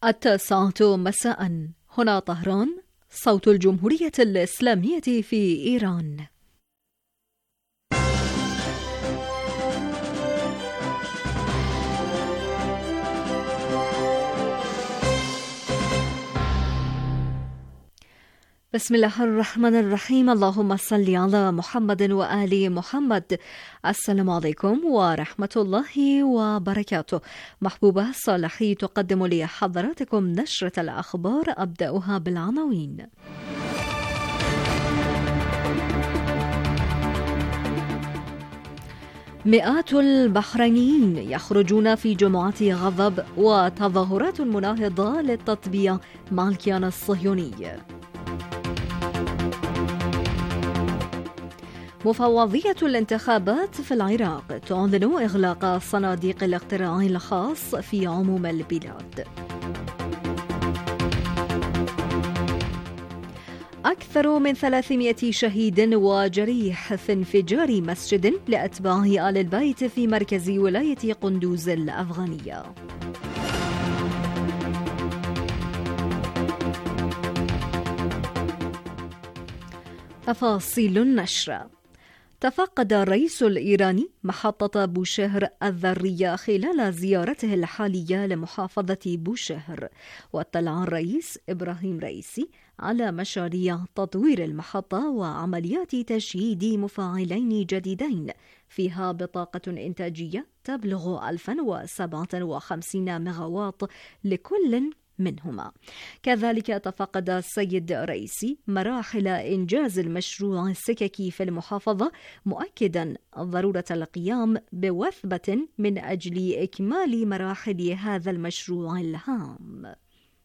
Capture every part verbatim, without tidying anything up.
التاسعة مساء، هنا طهران، صوت الجمهورية الإسلامية في إيران. بسم الله الرحمن الرحيم. اللهم صل على محمد وآل محمد. السلام عليكم ورحمة الله وبركاته. محبوبة صالحي تقدم لحضراتكم نشرة الأخبار، أبدأها بالعناوين. مئات البحرينيين يخرجون في جمعة غضب وتظاهرات مناهضة للتطبيع مع الكيان الصهيوني. مفوضية الانتخابات في العراق تعلن إغلاق صناديق الاقتراع الخاص في عموم البلاد. أكثر من ثلاثمائة شهيد وجريح في انفجار مسجد لأتباع آل البيت في مركز ولاية قندوز الأفغانية. تفاصيل النشر. تفقد الرئيس الإيراني محطة بوشهر الذرية خلال زيارته الحالية لمحافظة بوشهر، واطلع الرئيس إبراهيم رئيسي على مشاريع تطوير المحطة وعمليات تشييد مفاعلين جديدين فيها بطاقة إنتاجية تبلغ ألف وسبعة وخمسين ميغاوات لكل منهما. كذلك تفقد السيد رئيسي مراحل إنجاز المشروع السككي في المحافظة، مؤكدا ضرورة القيام بوثبة من أجل إكمال مراحل هذا المشروع الهام.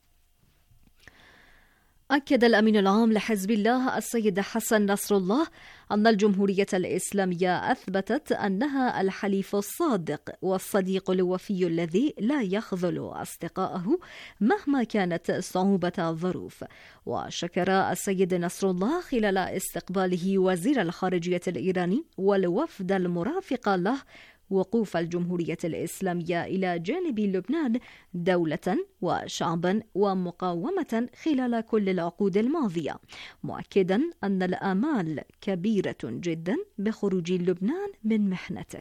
أكد الأمين العام لحزب الله السيد حسن نصر الله أن الجمهورية الإسلامية أثبتت أنها الحليف الصادق والصديق الوفي الذي لا يخذل أصدقائه مهما كانت صعوبة الظروف. وشكر السيد نصر الله خلال استقباله وزير الخارجية الإيراني والوفد المرافق له وقوف الجمهورية الإسلامية إلى جانب لبنان دولة وشعبا ومقاومة خلال كل العقود الماضية، مؤكدا أن الآمال كبيرة جدا بخروج لبنان من محنته.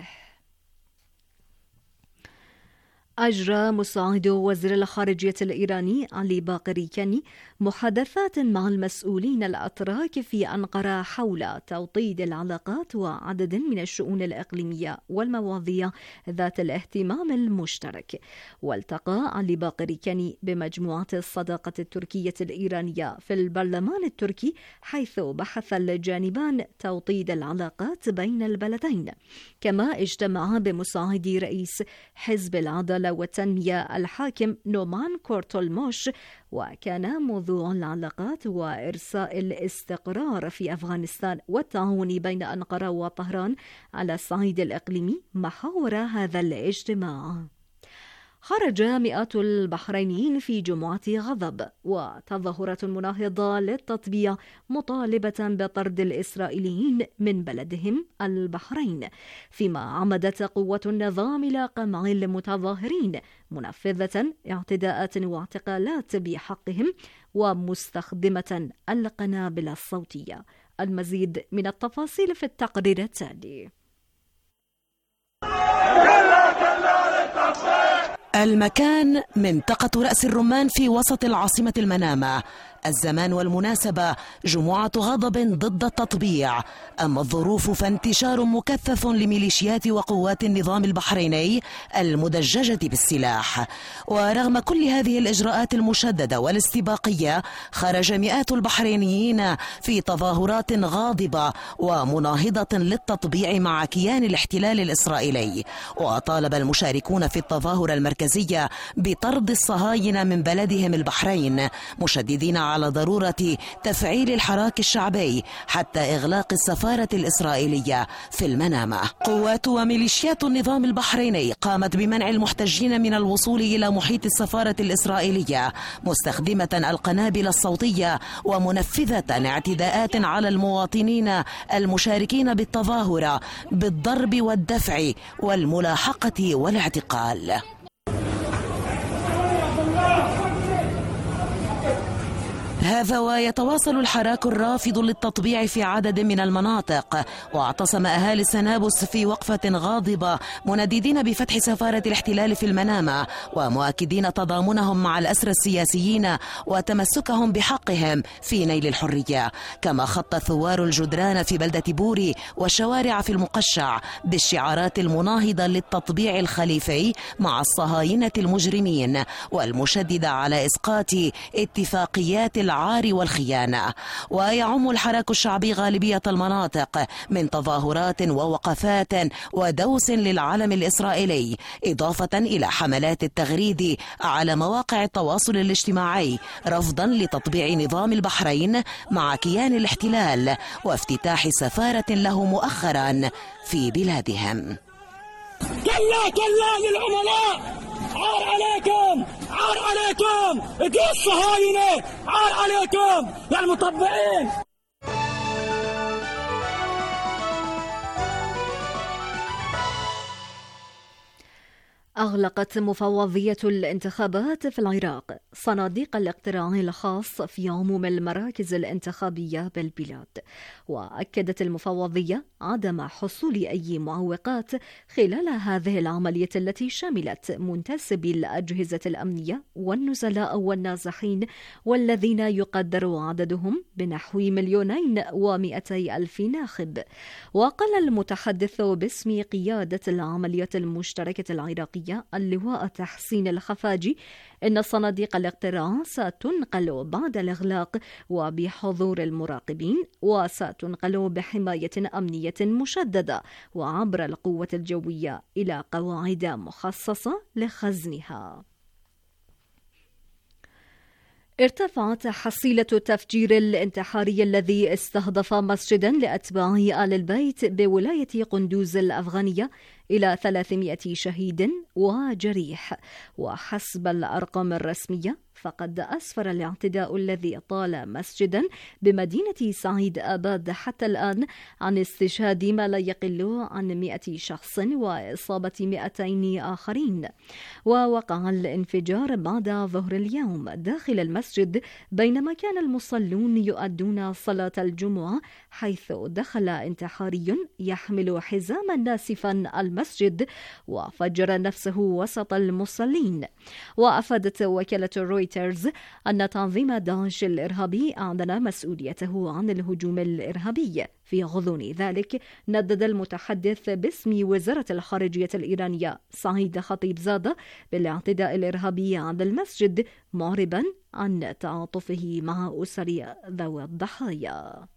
أجرى مساعد وزير الخارجية الإيراني علي باقري كاني محادثات مع المسؤولين الأتراك في أنقرة حول توطيد العلاقات وعدد من الشؤون الإقليمية والمواضيع ذات الاهتمام المشترك. والتقى علي باقري كاني بمجموعة الصداقة التركية الإيرانية في البرلمان التركي، حيث بحث الجانبان توطيد العلاقات بين البلدين. كما اجتمع بمساعد رئيس حزب العدالة والتنمية الحاكم نومان كورتولموش، وكان موضوع العلاقات وإرساء الاستقرار في أفغانستان والتعاون بين أنقرة وطهران على الصعيد الإقليمي محاور هذا الاجتماع. خرج مئات البحرينيين في جمعة غضب وتظاهرات مناهضة للتطبيع مطالبة بطرد الإسرائيليين من بلدهم البحرين، فيما عمدت قوة النظام إلى قمع المتظاهرين منفذة اعتداءات واعتقالات بحقهم ومستخدمة القنابل الصوتية. المزيد من التفاصيل في التقرير التالي. المكان منطقة رأس الرمان في وسط العاصمة المنامة. الزمان والمناسبة جمعة غضب ضد التطبيع، أما الظروف فانتشار مكثف لميليشيات وقوات النظام البحريني المدججة بالسلاح. ورغم كل هذه الإجراءات المشددة والاستباقية، خرج مئات البحرينيين في تظاهرات غاضبة ومناهضة للتطبيع مع كيان الاحتلال الإسرائيلي. وطالب المشاركون في التظاهرة المركزية بطرد الصهاينة من بلدهم البحرين، مشددين على ضرورة تفعيل الحراك الشعبي حتى إغلاق السفارة الإسرائيلية في المنامة. قوات وميليشيات النظام البحريني قامت بمنع المحتجين من الوصول إلى محيط السفارة الإسرائيلية، مستخدمة القنابل الصوتية ومنفذة اعتداءات على المواطنين المشاركين بالتظاهرة بالضرب والدفع والملاحقة والاعتقال. هذا ويتواصل الحراك الرافض للتطبيع في عدد من المناطق، واعتصم أهالي سنابلس في وقفة غاضبة منددين بفتح سفارة الاحتلال في المنامة، ومؤكدين تضامنهم مع الأسرى السياسيين وتمسكهم بحقهم في نيل الحرية. كما خط ثوار الجدران في بلدة بوري والشوارع في المقشع بالشعارات المناهضة للتطبيع الخليفي مع الصهاينة المجرمين، والمشددة على إسقاط اتفاقيات العار والخيانة. ويعم الحراك الشعبي غالبية المناطق من تظاهرات ووقفات ودوس للعلم الإسرائيلي، إضافة إلى حملات التغريد على مواقع التواصل الاجتماعي رفضا لتطبيع نظام البحرين مع كيان الاحتلال وافتتاح سفارة له مؤخرا في بلادهم. كلا كلا للعملاء، عار عليكم عار عليكم، ادوا الصهاينة، عار عليكم يا المطبعين. أغلقت مفوضية الانتخابات في العراق صناديق الاقتراع الخاص في عموم المراكز الانتخابية بالبلاد، وأكدت المفوضية عدم حصول أي معوقات خلال هذه العملية التي شملت منتسبي الأجهزة الأمنية والنزلاء والنازحين، والذين يقدر عددهم بنحو مليونين ومئتي ألف ناخب. وقال المتحدث باسم قيادة العملية المشتركة العراقية اللواء تحسين الخفاجي إن صناديق الاقتراع ستنقل بعد الإغلاق وبحضور المراقبين، وستنقل بحماية أمنية مشددة وعبر القوة الجوية إلى قواعد مخصصة لخزنها. ارتفعت حصيلة التفجير الانتحاري الذي استهدف مسجدا لأتباع آل البيت بولاية قندوز الأفغانية إلى ثلاثمائة شهيد وجريح، وحسب الأرقام الرسمية فقد أسفر الاعتداء الذي طال مسجدا بمدينة سعيد آباد حتى الآن عن استشهاد ما لا يقل عن مئة شخص وإصابة مئتين آخرين. ووقع الانفجار بعد ظهر اليوم داخل المسجد بينما كان المصلون يؤدون صلاة الجمعة، حيث دخل انتحاري يحمل حزاما ناسفا المسجد وفجر نفسه وسط المصلين. وأفادت وكالة رويترز أن تنظيم داعش الإرهابي أعلن مسؤوليته عن الهجوم الإرهابي. في غضون ذلك ندد المتحدث باسم وزارة الخارجية الإيرانية سعيد خطيبزادة بالاعتداء الإرهابي على المسجد، معربا عن تعاطفه مع أسر ذوي الضحايا.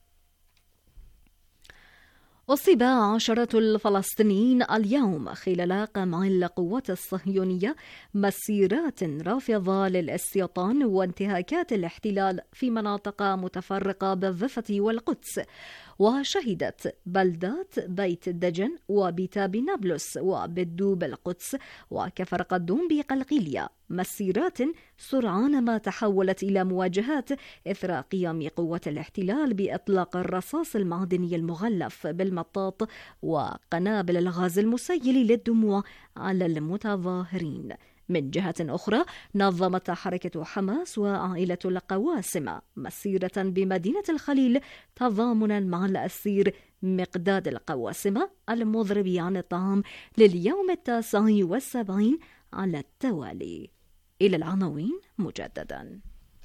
أصيب عشرات الفلسطينيين اليوم خلال قمع القوات الصهيونية مسيرات رافضة للاستيطان وانتهاكات الاحتلال في مناطق متفرقة بالضفة والقدس. وشهدت بلدات بيت الدجن وبيتاب نابلس وبدوب القدس وكفر قدوم بقلقيلية مسيرات سرعان ما تحولت إلى مواجهات إثر قيام قوة الاحتلال بإطلاق الرصاص المعدني المغلف بالمطاط وقنابل الغاز المسيل للدموع على المتظاهرين. من جهة أخرى نظمت حركة حماس وعائلة القواسم مسيرة بمدينة الخليل تضامنا مع الأسير مقداد القواسم المضرب عن الطعام لليوم التاسع والسبعين على التوالي. إلى العناوين مجددا.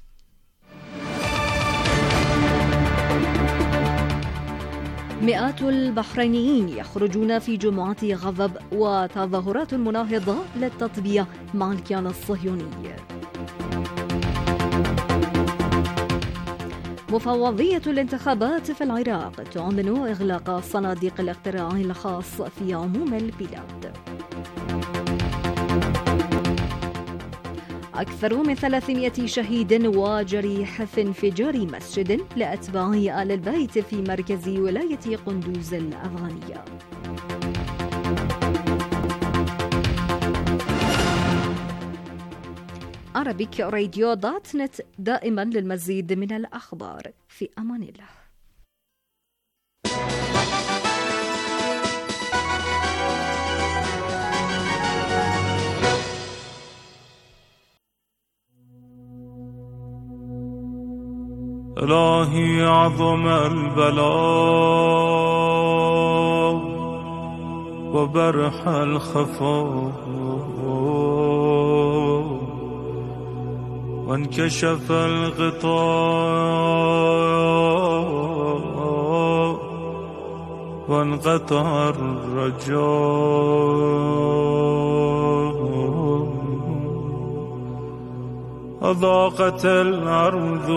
مئات البحرينيين يخرجون في جمعة غضب وتظاهرات مناهضة للتطبيع مع الكيان الصهيوني. مفوضية الانتخابات في العراق تعلن إغلاق صناديق الاقتراع الخاص في عموم البلاد. أكثر من ثلاثمائة شهيد وجريح في انفجار مسجد لأتباع آل البيت في مركز ولاية قندوز الأفغانية. عربيك راديو دوت نت، دائما للمزيد من الأخبار. في أمان الله. إلهي عظم البلاء وبرح الخفاء وانكشف الغطاء وانقطع الرجاء وضاقت الأرض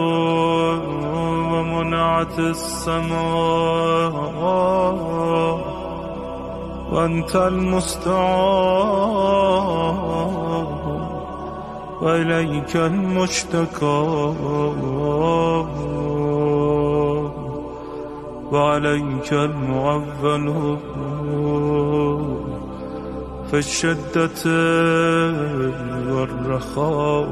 ومنعت السماء وأنت المستعان وإليك المشتكى وعليك المعول في الشدة والرخاء.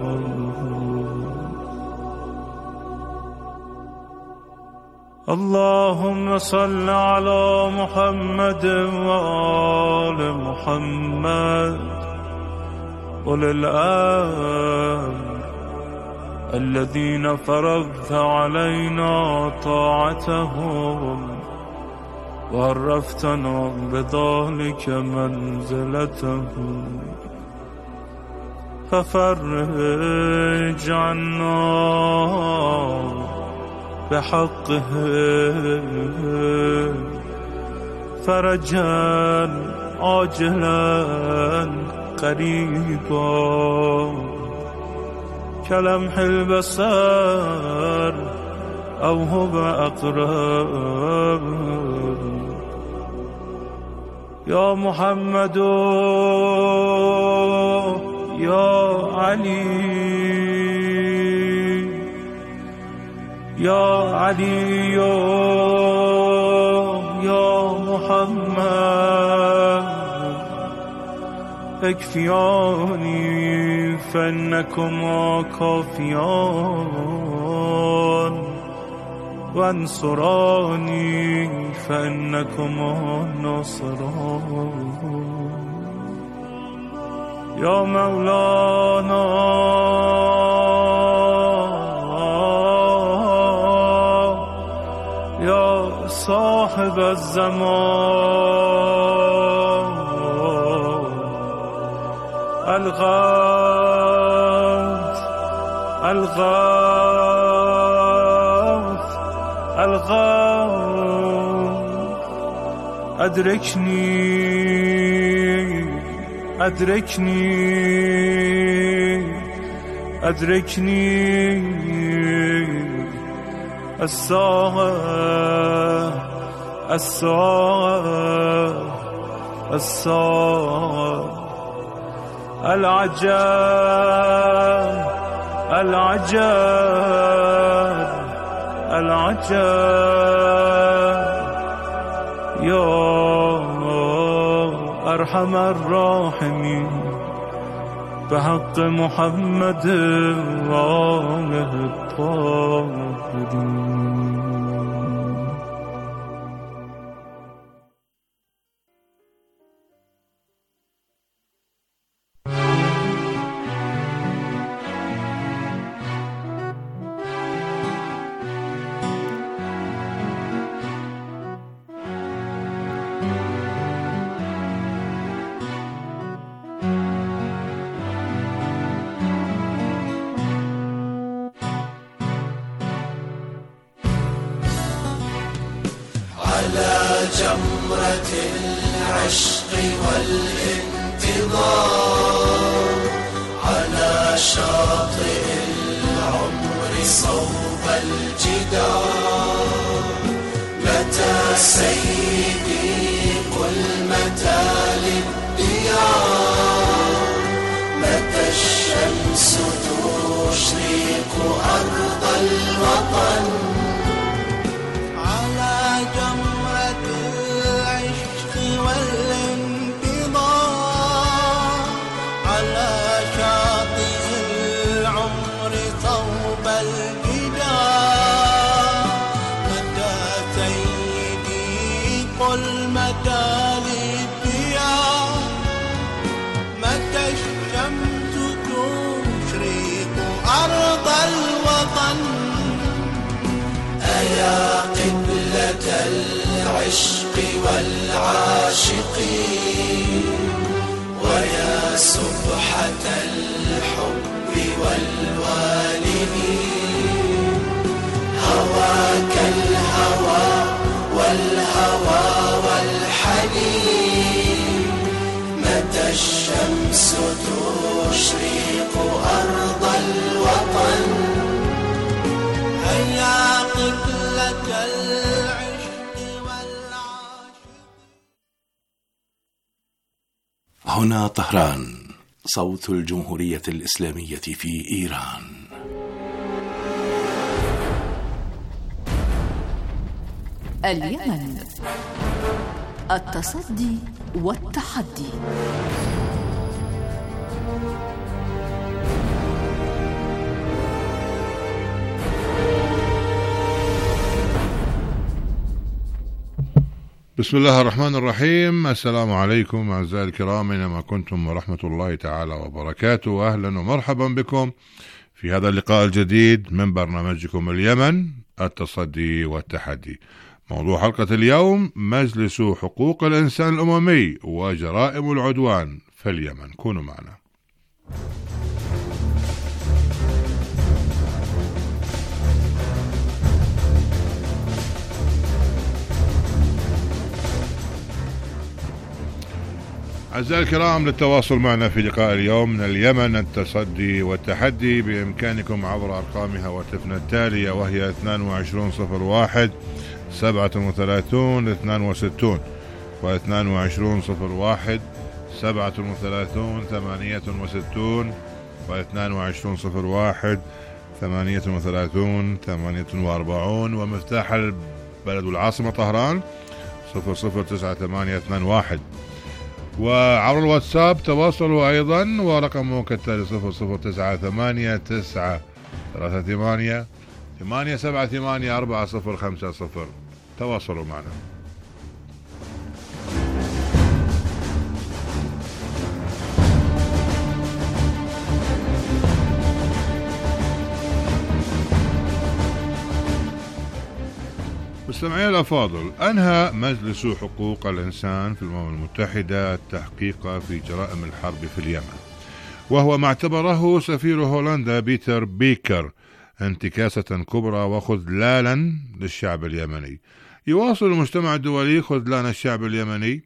اللهم صل على محمد وآل محمد أولي الأمر الذين فرضت علينا طاعتهم وعرفتنا بذلك منزلتهم، ففرج عنا بحقه فرجا عاجلا قريبا كلمح البصر أو هو أقرب. يا محمد يا علي يا علي يا محمد اكفياني فإنكما كافيان وانصراني فإنكما ناصران. يا مولانا يا صاحب الزمان الغوث الغوث الغوث أدركني أدركني أدركني الساعة الساعة الساعة العجاب العجاب العجاب. يا أرحم الراحمين بحق محمد وآله الطاهرين. جمرة العشق والانتظار على شاطئ العمر صوب الجدار. متى سيدي قل متى للديار، متى الشمس تشرق أرض الوطن. هيا قبلة العشق والعاشقين ويا سبحة الحب والوالدين هواك الهوى والهوى والحنين متى الشمس تشرق أرض الوطن هيا قبلة العشق والعاشق. هنا طهران، صوت الجمهورية الإسلامية في إيران. اليمن، التصدي والتحدي. بسم الله الرحمن الرحيم. السلام عليكم أعزائي الكرام أينما كنتم ورحمة الله تعالى وبركاته. أهلا ومرحبا بكم في هذا اللقاء الجديد من برنامجكم اليمن، التصدي والتحدي. موضوع حلقة اليوم: مجلس حقوق الإنسان الأممي وجرائم العدوان في اليمن. كونوا معنا. أعزائي الكرام، للتواصل معنا في لقاء اليوم من اليمن، التصدي والتحدي، بإمكانكم عبر أرقام هواتفنا التالية، وهي اثنين وعشرين صفر واحد سبعة وثلاثين اثنين وستين واثنين وعشرين صفر واحد سبعة وثلاثين ثمانية وستين واثنين وعشرين صفر واحد ثمانية وثلاثين ثمانية وأربعين، ومفتاح البلد والعاصمة طهران صفر صفر تسعة ثمانية اثنين واحد. وعبر الواتساب تواصلوا أيضا، ورقمه كالتالي صفر صفر تسعة ثمانية تسعة ثلاثة ثمانية ثمانية سبعة ثمانية أربعة صفر خمسة صفر. تواصلوا معنا. مستمعي الأفاضل، أنهى مجلس حقوق الإنسان في الأمم المتحدة التحقيق في جرائم الحرب في اليمن، وهو ما اعتبره سفير هولندا بيتر بيكر انتكاسة كبرى وخذلالا للشعب اليمني. يواصل المجتمع الدولي خذلان الشعب اليمني،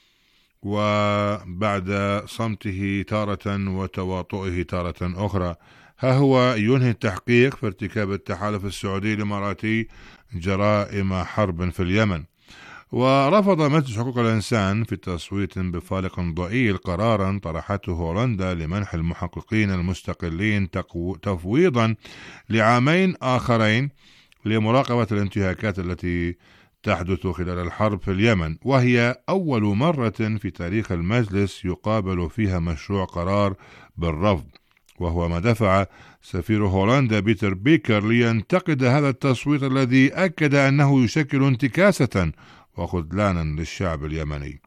وبعد صمته تارة وتواطؤه تارة أخرى، ها هو ينهي التحقيق في ارتكاب التحالف السعودي الإماراتي جرائم حرب في اليمن. ورفض مجلس حقوق الإنسان في تصويت بفارق ضئيل قرارا طرحته هولندا لمنح المحققين المستقلين تفويضا لعامين آخرين لمراقبة الانتهاكات التي تحدث خلال الحرب في اليمن، وهي أول مرة في تاريخ المجلس يقابل فيها مشروع قرار بالرفض، وهو ما دفع سفير هولندا بيتر بيكر لينتقد هذا التصويت الذي أكد أنه يشكل انتكاسة وخذلانا للشعب اليمني.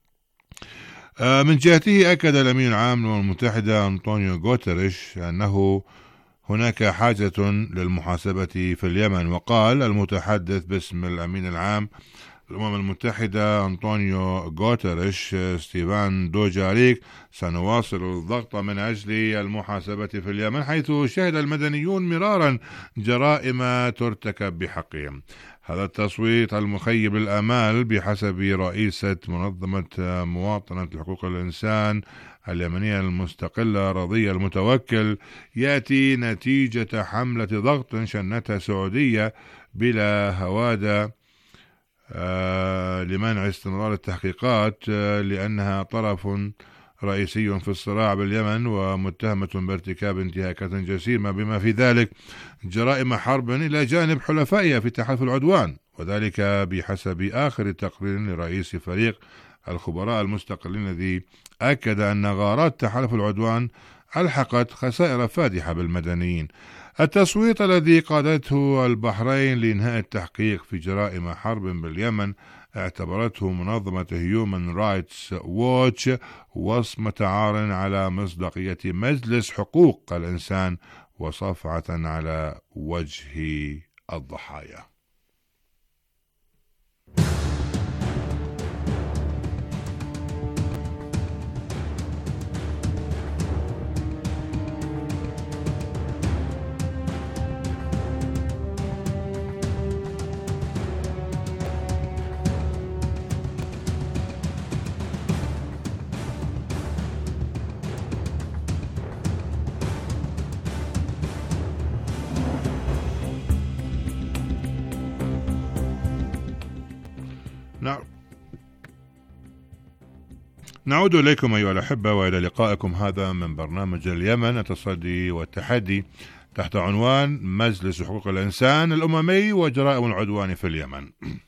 من جهته أكد الأمين العام للأمم المتحدة أنطونيو غوتيريش أنه هناك حاجة للمحاسبة في اليمن، وقال المتحدث باسم الأمين العام للأمم المتحدة أنطونيو غوتيريش ستيفان دوجاريك: سنواصل الضغط من أجل المحاسبة في اليمن، حيث شهد المدنيون مرارا جرائم ترتكب بحقهم. هذا التصويت المخيب للآمال بحسب رئيسة منظمة مواطنة حقوق الإنسان اليمنية المستقلة رضية المتوكل يأتي نتيجة حملة ضغط شنتها السعودية بلا هوادة آه لمنع استمرار التحقيقات، آه لأنها طرف رئيسي في الصراع باليمن ومتهمة بارتكاب انتهاكات جسيمة بما في ذلك جرائم حرب إلى جانب حلفائها في تحالف العدوان، وذلك بحسب آخر تقرير لرئيس فريق الخبراء المستقلين الذي أكد أن غارات تحالف العدوان ألحقت خسائر فادحة بالمدنيين. التصويت الذي قادته البحرين لإنهاء التحقيق في جرائم حرب باليمن اعتبرته منظمة هيومن رايتس ووتش وصمة عار على مصداقية مجلس حقوق الإنسان وصفعة على وجه الضحايا. نعود إليكم أيها الأحبة وإلى لقائكم هذا من برنامج اليمن التصدي والتحدي تحت عنوان مجلس حقوق الإنسان الأممي وجرائم العدوان في اليمن.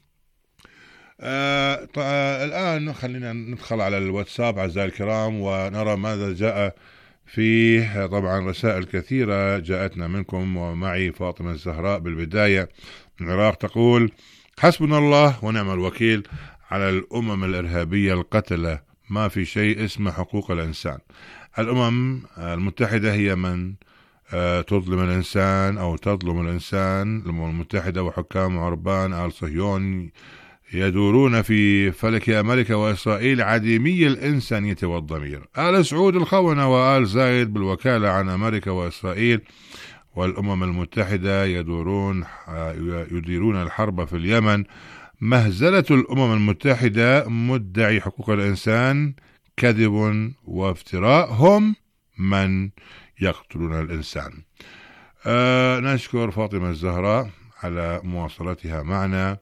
آه الآن خلينا ندخل على الواتساب أعزائي الكرام ونرى ماذا جاء فيه. طبعا رسائل كثيرة جاءتنا منكم ومعي فاطمة الزهراء بالبداية من العراق تقول: حسبنا الله ونعم الوكيل على الأمم الإرهابية القتلة، ما في شيء اسمه حقوق الإنسان. الأمم المتحدة هي من تظلم الإنسان أو تظلم الإنسان. الأمم المتحدة وحكام عربان آل صهيون يدورون في فلك أمريكا وإسرائيل عديمي الإنسانية والضمير. آل سعود الخونة وآل زايد بالوكالة عن أمريكا وإسرائيل والأمم المتحدة يدورون يديرون الحرب في اليمن. مهزلة الأمم المتحدة مدعي حقوق الإنسان كذب وافتراء، هم من يقتلون الإنسان. أه نشكر فاطمة الزهراء على مواصلتها معنا.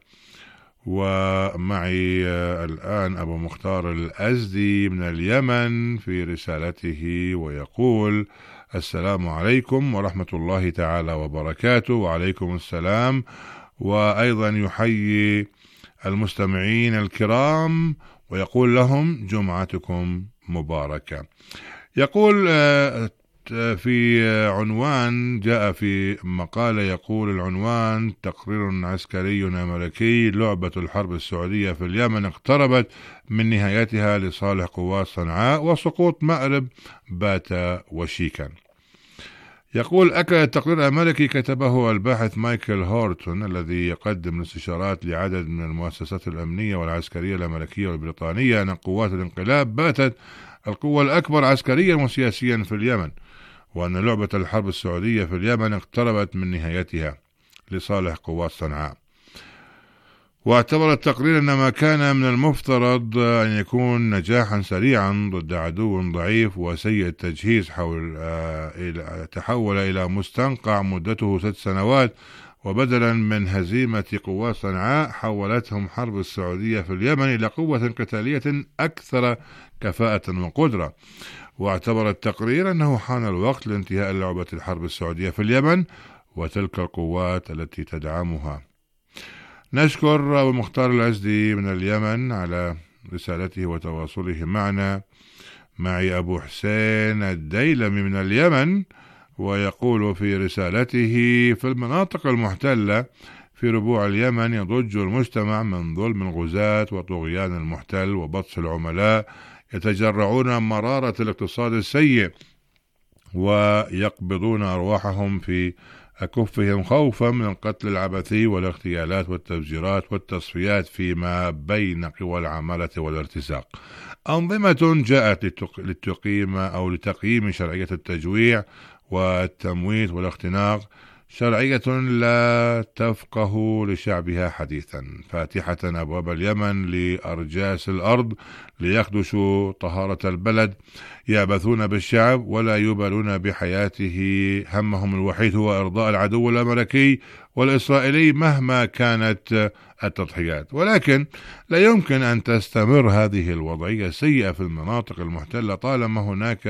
ومعي أه الآن أبو مختار الأزدي من اليمن في رسالته ويقول: السلام عليكم ورحمة الله تعالى وبركاته. وعليكم السلام. وأيضا يحيي المستمعين الكرام ويقول لهم جمعتكم مباركة. يقول في عنوان جاء في مقالة، يقول العنوان: تقرير عسكري أمريكي، لعبة الحرب السعودية في اليمن اقتربت من نهايتها لصالح قوات صنعاء وسقوط مأرب بات وشيكا. يقول: أكد التقرير الأمريكي كتبه الباحث مايكل هورتون الذي يقدم الاستشارات لعدد من المؤسسات الأمنية والعسكرية الأمريكية والبريطانية أن قوات الانقلاب باتت القوة الأكبر عسكريا وسياسيا في اليمن، وأن لعبة الحرب السعودية في اليمن اقتربت من نهايتها لصالح قوات صنعاء. واعتبر التقرير أن ما كان من المفترض أن يكون نجاحا سريعا ضد عدو ضعيف وسيء التجهيز حول آه تحول إلى مستنقع مدته ست سنوات، وبدلا من هزيمة قوات صنعاء حولتهم حرب السعودية في اليمن إلى قوة قتالية أكثر كفاءة وقدرة. واعتبر التقرير أنه حان الوقت لانتهاء لعبة الحرب السعودية في اليمن وتلك القوات التي تدعمها. نشكر أبو مختار الأزدي من اليمن على رسالته وتواصله معنا. معي أبو حسين الديلمي من اليمن ويقول في رسالته: في المناطق المحتلة في ربوع اليمن يضج المجتمع من ظلم الغزاة وطغيان المحتل وبطش العملاء، يتجرعون مرارة الاقتصاد السيء ويقبضون أرواحهم في أكفهم خوفا من القتل العبثي والاغتيالات والتفجيرات والتصفيات فيما بين قوى العمالة والارتزاق. أنظمة جاءت لتقيم أو لتقييم شرعية التجويع والتمويت والاختناق، شرعية لا تفقه لشعبها حديثا، فاتحة أبواب اليمن لأرجاس الأرض ليخدشوا طهارة البلد، يعبثون بالشعب ولا يبالون بحياته، همهم الوحيد هو إرضاء العدو الأمريكي والإسرائيلي مهما كانت التضحيات. ولكن لا يمكن أن تستمر هذه الوضعية السيئة في المناطق المحتلة طالما هناك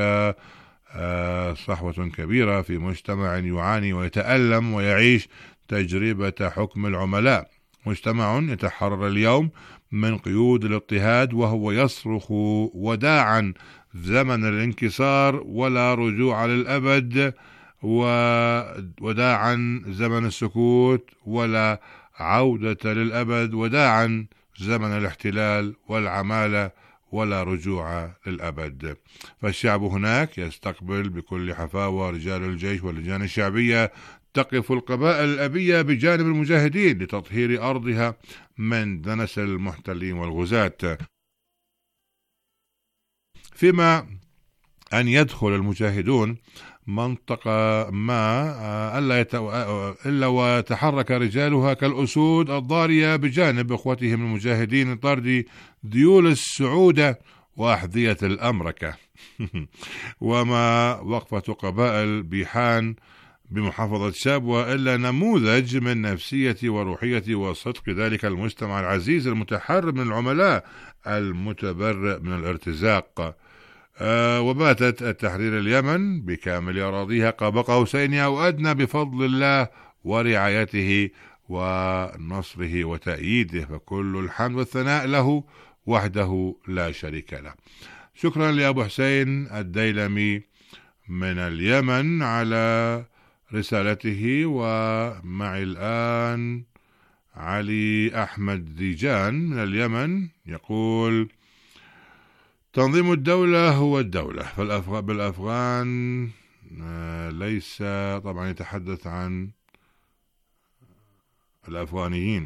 صحوة كبيرة في مجتمع يعاني ويتألم ويعيش تجربة حكم العملاء، مجتمع يتحرر اليوم من قيود الاضطهاد وهو يصرخ وداعا زمن الانكسار ولا رجوع للأبد، وداعا زمن السكوت ولا عودة للأبد، وداعا زمن الاحتلال والعمالة ولا رجوع للأبد. فالشعب هناك يستقبل بكل حفاوة رجال الجيش واللجان الشعبية، تقف القبائل الأبية بجانب المجاهدين لتطهير أرضها من دنس المحتلين والغزاة، فيما أن يدخل المجاهدون منطقة ما ألا يتو... إلا وتحرك رجالها كالأسود الضارية بجانب إخوتهم المجاهدين طرد ذيول السعودة وأحذية الأمركة. وما وقفة قبائل بيحان بمحافظة شابوة إلا نموذج من نفسية وروحية وصدق ذلك المجتمع العزيز المتحرر من العملاء المتبرئ من الارتزاق. آه وباتت التحرير اليمن بكامل أراضيها قاب قوسين أو أدنى بفضل الله ورعايته ونصره وتأييده، فكل الحمد والثناء له وحده لا شريك له. شكرا لأبو حسين الديلمي من اليمن على رسالته. ومعي الآن علي أحمد ديجان من اليمن يقول: تنظيم الدولة هو الدولة، بالأفغان ليس، طبعا يتحدث عن الأفغانيين.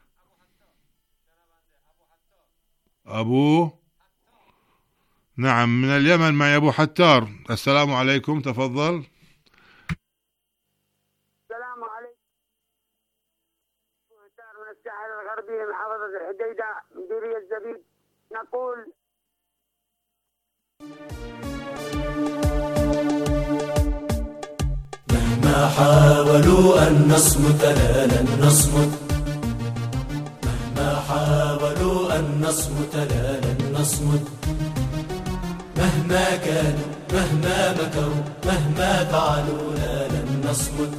أبو نعم من اليمن معي أبو حتار. السلام عليكم، تفضل. السلام عليكم. حتار من الساحل الغربي محافظة الحديدة مديرية الزبيب. نقول مهما حاولوا أن نصمت لا لن نصمت، مهما حاولوا أن نصمت لا لن نصمت، مهما كانوا مهما مكروا مهما فعلوا لا لن نصمت،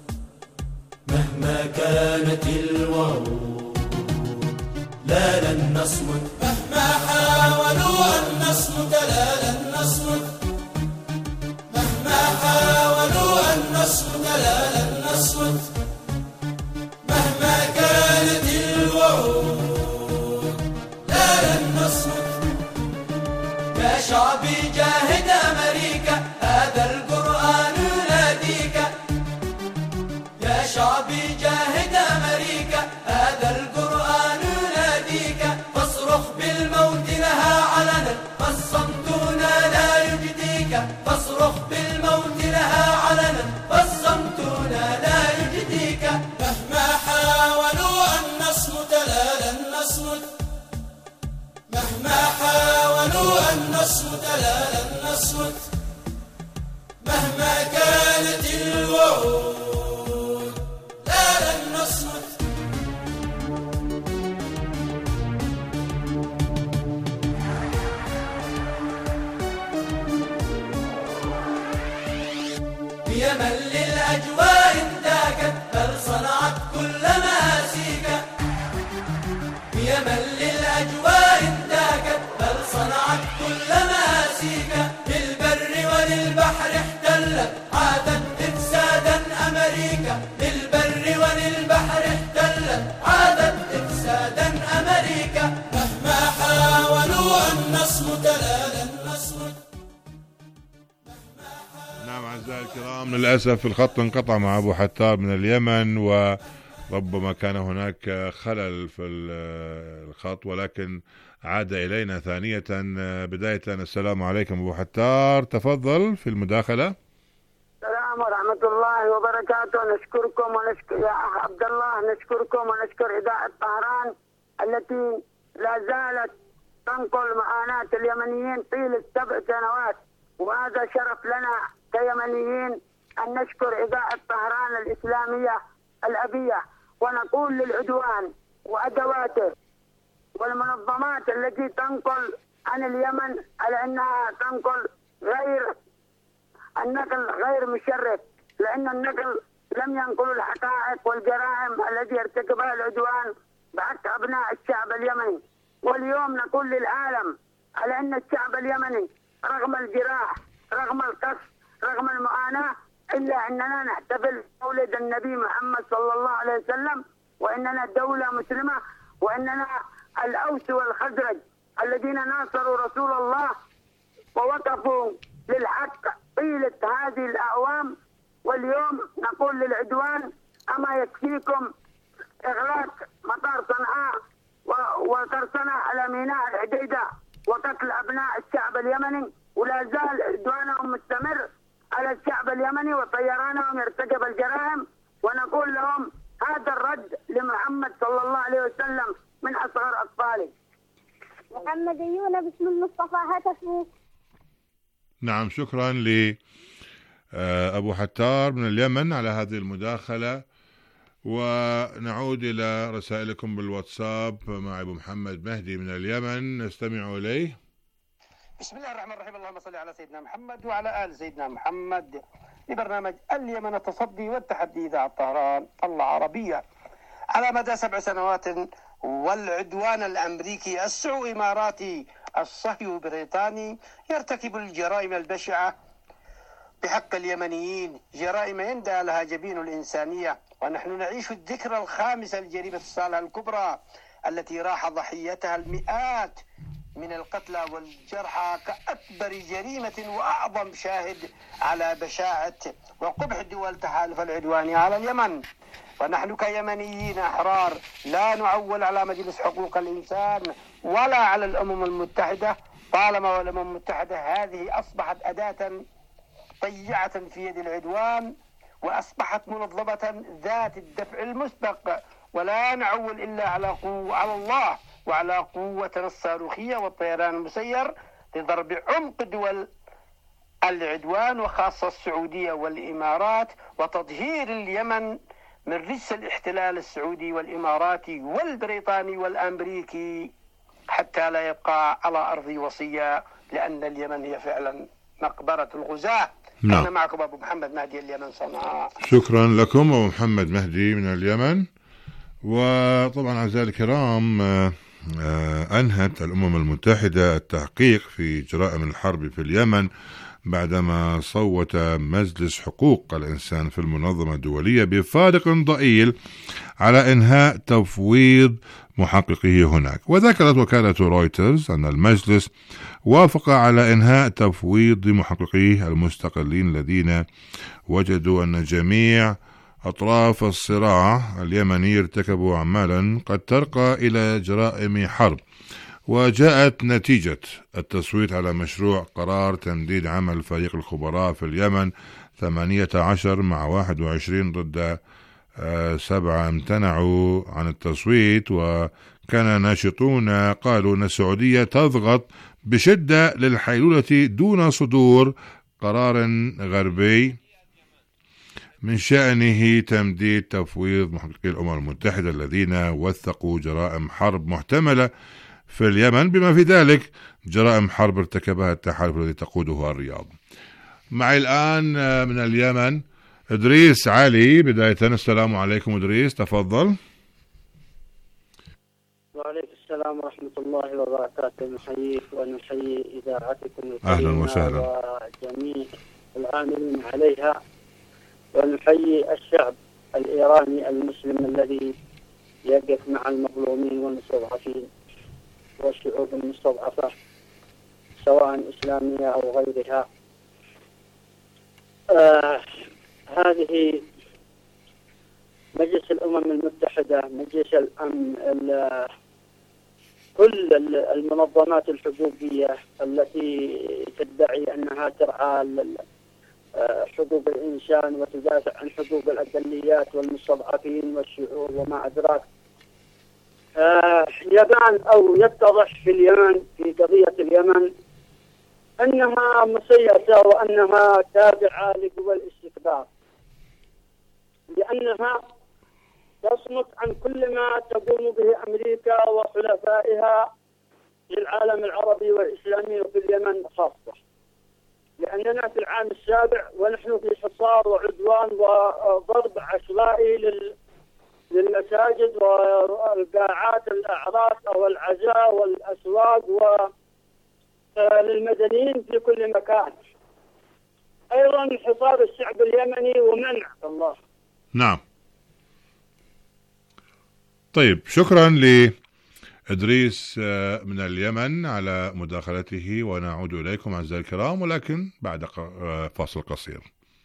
مهما كانت الوعود لا لن نصمت، مهما حاولوا أن نصمت لا لن نصمت، مهما حاولوا أن نصمت لا لن نصمت، مهما كانت الوعود لا لن نصمت. يا شعبي جاهد أمريكا هذا القرآن يناديك، يا شعبي جاهد أمريكا هذا القرآن يناديك، فاصرخ بالموت لها علنا فالصمتنا لا يجديك، فاصرخ بالموت لها علنا فالصمتنا لا يجديك، مهما حاولوا أن نصمت لا لن نصمت، مهما حاولوا أن نصمت لا لن نصمت، مهما كانت الوعود لا لن نصمت. بيمن للأجواء انتاكت بل صنعت كل مآسيك، بيمن للأجواء انتاكت بل صنعت كل مآسيك، للبر وللبحر احتلت عادت إفسادا أمريكا، للبر وللبحر احتلت عادت إفسادا أمريكا، مهما حاولوا أن نصمت لا لن نصمت. نعم أعزائي الكرام، للأسف الخط انقطع مع أبو حتار من اليمن، وربما كان هناك خلل في الخط، ولكن عاد إلينا ثانية. بداية السلام عليكم أبو حتار، تفضل في المداخلة. السلام ورحمة الله وبركاته. نشكركم ونشكر يا أخ عبد الله، نشكركم ونشكر إذاعة طهران التي لا زالت تنقل معاناة اليمنيين طيلة سبع سنوات، وهذا شرف لنا كيمنيين أن نشكر إذاعة طهران الإسلامية الأبية، ونقول للعدوان وأدواته والمنظمات التي تنقل عن اليمن على أنها تنقل غير النقل غير مشرف، لأن النقل لم ينقل الحقائق والجرائم التي يرتكبها العدوان بحق أبناء الشعب اليمني. واليوم نقول للعالم على أن الشعب اليمني رغم الجراح رغم القصف رغم المعاناة إلا أننا نحتفل بمولد النبي محمد صلى الله عليه وسلم، وإننا دولة مسلمة، وإننا الأوس والخزرج الذين ناصروا رسول الله ووقفوا للحق طيلة هذه الأعوام. واليوم نقول للعدوان أما يكفيكم إغلاق مطار صنعاء وقرصنة على ميناء الحديدة وقتل أبناء الشعب اليمني، ولا زال عدوانهم مستمر على الشعب اليمني وطيرانهم يرتكب الجرائم. ونقول لهم هذا الرد لمحمد صلى الله عليه وسلم من أصغر أطفاله. محمديون باسم المصطفى هتفوا. نعم، شكرا أبو حتار من اليمن على هذه المداخلة. ونعود إلى رسائلكم بالواتساب مع أبو محمد مهدي من اليمن، نستمع إليه. بسم الله الرحمن الرحيم. اللهم صل على سيدنا محمد وعلى آل سيدنا محمد. لبرنامج اليمن التصدي والتحدي إذاعة طهران العربية. على مدى سبع سنوات والعدوان الأمريكي السعودي إماراتي الصهيوني بريطاني يرتكب الجرائم البشعة بحق اليمنيين، جرائم يندى لها جبين الإنسانية، ونحن نعيش الذكرى الخامسة لجريمة الصالح الكبرى التي راح ضحيتها المئات من القتلى والجرحى كأكبر جريمة وأعظم شاهد على بشاعة وقبح دول تحالف العدوان على اليمن. ونحن كيمنيين أحرار لا نعول على مجلس حقوق الإنسان ولا على الأمم المتحدة، طالما والأمم المتحدة هذه أصبحت أداة طيعة في يد العدوان، وأصبحت منظمة ذات الدفع المسبق، ولا نعول إلا على قوة على الله وعلى قوتنا الصاروخية والطيران المسير لضرب عمق دول العدوان وخاصة السعودية والإمارات، وتطهير اليمن من رجس الاحتلال السعودي والإماراتي والبريطاني والأمريكي حتى لا يبقى على أرض وصية، لأن اليمن هي فعلا مقبرة الغزاة. نعم. أنا معكم أبو محمد مهدي اليمن صنعاء. شكرا لكم أبو محمد مهدي من اليمن. وطبعا أعزائي الكرام، أنهت الأمم المتحدة التحقيق في جرائم الحرب في اليمن بعدما صوت مجلس حقوق الإنسان في المنظمة الدولية بفارق ضئيل على إنهاء تفويض محققيه هناك. وذكرت وكالة رويترز أن المجلس وافق على إنهاء تفويض محققيه المستقلين الذين وجدوا أن جميع أطراف الصراع اليمني ارتكبوا أعمالا قد ترقى إلى جرائم حرب. وجاءت نتيجة التصويت على مشروع قرار تمديد عمل فريق الخبراء في اليمن ثمانية عشر مع واحد وعشرين ضد سبعة امتنعوا عن التصويت. وكان ناشطون قالوا أن السعودية تضغط بشدة للحيلولة دون صدور قرار غربي من شأنه تمديد تفويض محققي الأمم المتحدة الذين وثقوا جرائم حرب محتملة في اليمن، بما في ذلك جرائم حرب ارتكبها التحالف الذي تقوده الرياض. معي الآن من اليمن إدريس علي. بداية السلام عليكم إدريس، تفضل. وعليكم السلام ورحمة الله وبركاته. نحييك ونحيي إذاعتكم أهلا وسهلا وجميع العاملين عليها، ونحيي الشعب الإيراني المسلم الذي يقف مع المظلومين والمستضعفين والشعوب المستضعفة سواء إسلامية أو غيرها. آه هذه مجلس الأمم المتحدة، مجلس الأمن، كل المنظمات الحقوقية التي تدعي أنها ترعى حقوق الإنسان وتدافع عن حقوق الأقليات والمستضعفين والشعوب وما أدراك، آه يبان أو يتضح في اليمن في قضية اليمن أنها مسيسة وأنها تابعة لقوى الاستكبار، لأنها تصمت عن كل ما تقوم به أمريكا وحلفائها للعالم العربي والإسلامي وفي اليمن خاصة، لأننا في العام السابع ونحن في حصار وعدوان وضرب عشوائي لل للمساجد والقاعات الأعراس أو العزاء والأسواق وللمدنيين في كل مكان. أيضا حصار الشعب اليمني ومنع الله. نعم. طيب، شكرا لإدريس من اليمن على مداخلته، ونعود إليكم أعزائي الكرام ولكن بعد فاصل قصير.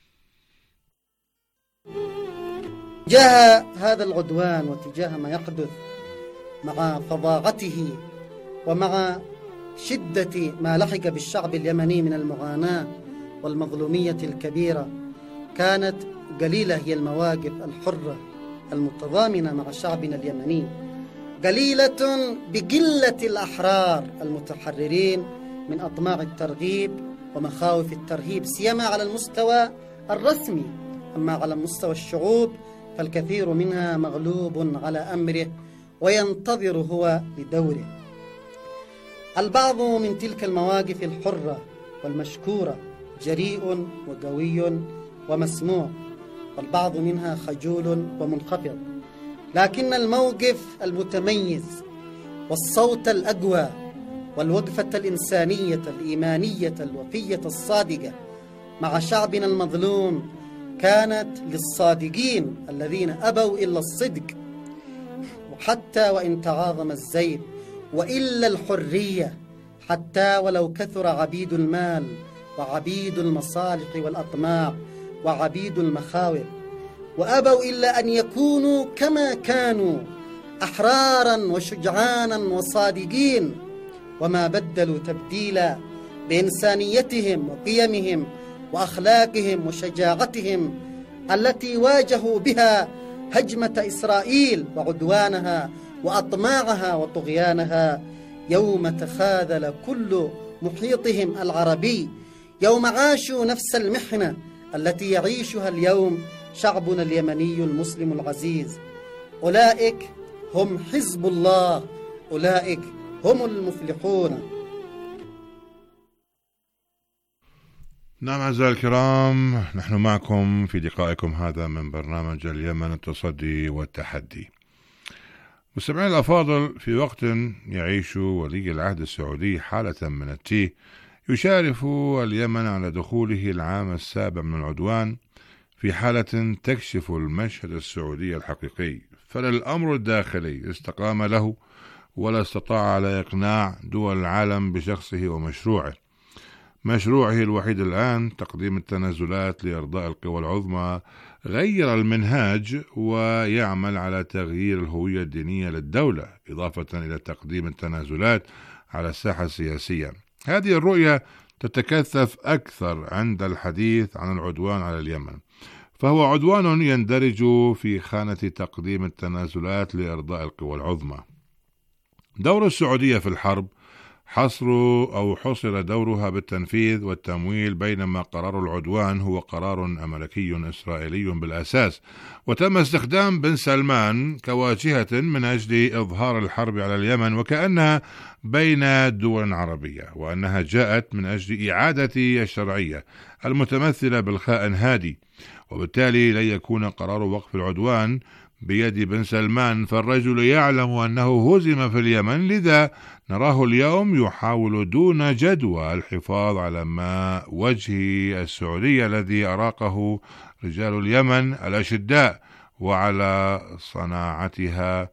تجاه هذا العدوان وتجاه ما يحدث مع فظاعته ومع شدة ما لحق بالشعب اليمني من المعاناة والمظلومية الكبيرة، كانت قليلة هي المواقف الحرة المتضامنة مع شعبنا اليمني، قليلة بقلة الأحرار المتحررين من أطماع الترغيب ومخاوف الترهيب، سيما على المستوى الرسمي. أما على مستوى الشعوب فالكثير منها مغلوب على أمره وينتظر هو لدوره. البعض من تلك المواقف الحرة والمشكورة جريء وقوي ومسموع، والبعض منها خجول ومنخفض، لكن الموقف المتميز والصوت الأقوى والوقفة الإنسانية الإيمانية الوفية الصادقة مع شعبنا المظلوم كانت للصادقين الذين أبوا إلا الصدق، وحتى وإن تعاظم الزيد، وإلا الحرية، حتى ولو كثر عبيد المال وعبيد المصالح والأطماع وعبيد المخاوف، وأبوا إلا أن يكونوا كما كانوا أحرارا وشجعانا وصادقين، وما بدلوا تبديلا بإنسانيتهم وقيمهم وأخلاقهم وشجاعتهم التي واجهوا بها هجمة إسرائيل وعدوانها وأطماعها وطغيانها، يوم تخاذل كل محيطهم العربي، يوم عاشوا نفس المحنة التي يعيشها اليوم شعبنا اليمني المسلم العزيز. أولئك هم حزب الله، أولئك هم المفلحون. نعم أعزائي الكرام، نحن معكم في لقائكم هذا من برنامج اليمن التصدي والتحدي. مستمعين الأفاضل، في وقت يعيش ولي العهد السعودي حالة من التيه، يشارف اليمن على دخوله العام السابع من العدوان في حالة تكشف المشهد السعودي الحقيقي، فلا الأمر الداخلي استقام له ولا استطاع على إقناع دول العالم بشخصه ومشروعه. مشروعه الوحيد الآن تقديم التنازلات لإرضاء القوى العظمى غير المنهاج ويعمل على تغيير الهوية الدينية للدولة، إضافة إلى تقديم التنازلات على الساحة السياسية. هذه الرؤية تتكثف أكثر عند الحديث عن العدوان على اليمن، فهو عدوان يندرج في خانة تقديم التنازلات لإرضاء القوى العظمى. دور السعودية في الحرب حصر أو حصر دورها بالتنفيذ والتمويل، بينما قرار العدوان هو قرار أمريكي إسرائيلي بالأساس، وتم استخدام بن سلمان كواجهة من أجل إظهار الحرب على اليمن وكأنها بين دول عربية، وأنها جاءت من أجل إعادة الشرعية المتمثلة بالخائن هادي، وبالتالي لن يكون قرار وقف العدوان بيد بن سلمان، فالرجل يعلم أنه هزم في اليمن، لذا نراه اليوم يحاول دون جدوى الحفاظ على ما وجه السعودية الذي أراقه رجال اليمن الأشداء، وعلى صناعتها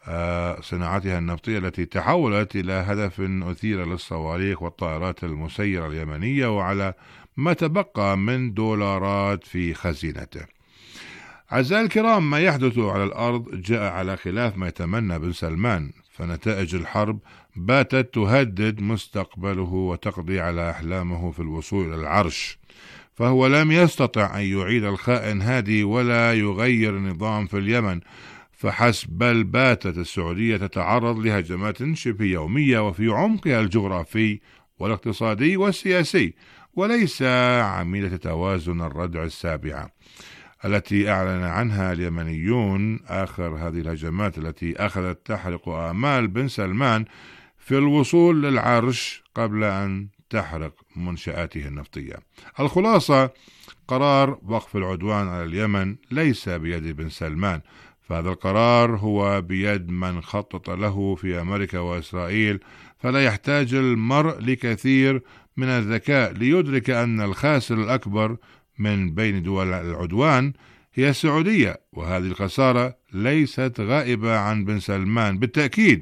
صناعتها النفطية التي تحولت إلى هدف أثير للصواريخ والطائرات المسيرة اليمنية، وعلى ما تبقى من دولارات في خزينته. أعزائي الكرام، ما يحدث على الأرض جاء على خلاف ما يتمنى بن سلمان، فنتائج الحرب باتت تهدد مستقبله وتقضي على أحلامه في الوصول إلى العرش، فهو لم يستطع أن يعيد الخائن هادي ولا يغير النظام في اليمن فحسب، بل باتت السعودية تتعرض لهجمات شبه يومية وفي عمقها الجغرافي والاقتصادي والسياسي، وليس عملية توازن الردع السابعة التي أعلن عنها اليمنيون آخر هذه الهجمات التي أخذت تحرق آمال بن سلمان في الوصول للعرش قبل أن تحرق منشآته النفطية. الخلاصة، قرار وقف العدوان على اليمن ليس بيد بن سلمان، فهذا القرار هو بيد من خطط له في أمريكا وإسرائيل، فلا يحتاج المرء لكثير من الذكاء ليدرك أن الخاسر الأكبر من بين دول العدوان هي السعودية، وهذه الخسارة ليست غائبة عن بن سلمان بالتأكيد،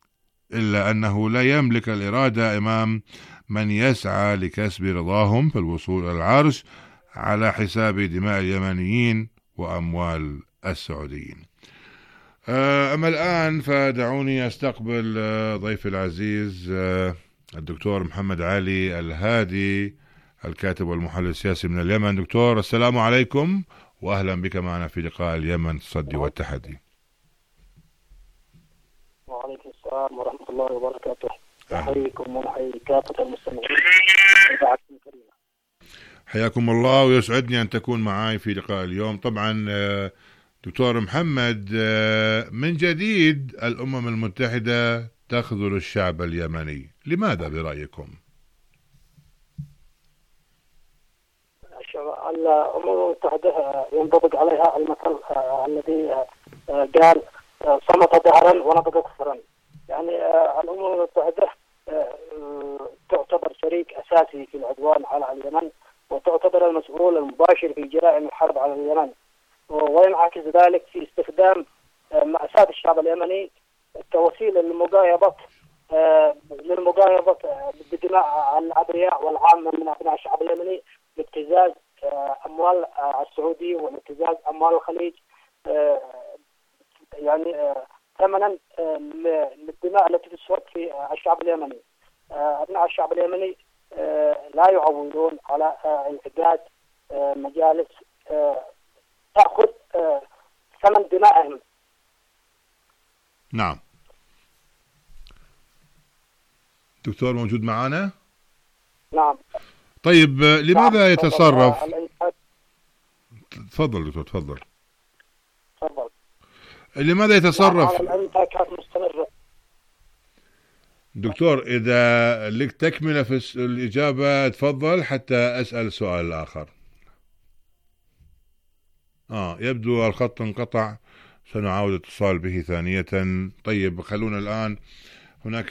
إلا أنه لا يملك الإرادة أمام من يسعى لكسب رضاهم في الوصول إلى العرش على حساب دماء اليمنيين وأموال السعوديين. أما الآن فدعوني أستقبل ضيفي العزيز الدكتور محمد علي الهادي، الكاتب والمحلل السياسي من اليمن. دكتور، السلام عليكم وأهلا بك معنا في لقاء اليمن التصدي والتحدي. وعليكم السلام ورحمة الله وبركاته. أحييكم ونحيي كافة المستمعين. حياكم الله ويسعدني أن تكون معي في لقاء اليوم. طبعا دكتور محمد، من جديد الأمم المتحدة تخذل الشعب اليمني، لماذا برأيكم؟ الأمم المتحدة ينطبق عليها المثل الذي قال صمت دهرا ونبض كفرا. يعني الأمم المتحدة تعتبر شريك أساسي في العدوان على اليمن، وتعتبر المسؤول المباشر في جرائم الحرب على اليمن، وينعكس ذلك في استخدام مأساة الشعب اليمني كوسيلة للمقايضة للمقايضة بدماء الأبرياء والعامة من أبناء الشعب اليمني لابتزاز أموال السعودي وابتزاز أموال الخليج، يعني ثمنا للدماء التي تسفك في الشعب اليمني. أبناء الشعب اليمني لا يعولون على انعقاد مجالس تأخذ ثمن دمائهم. نعم. دكتور موجود معنا؟ نعم. طيب لماذا يتصرف؟ تفضل دكتور، تفضل. تفضل. لماذا يتصرف؟ الانتهاكات مستمرة. دكتور إذا لك تكملة في الإجابة تفضل حتى أسأل سؤال آخر. آه يبدو الخط انقطع، سنعاود الاتصال به ثانية. طيب خلونا الآن، هناك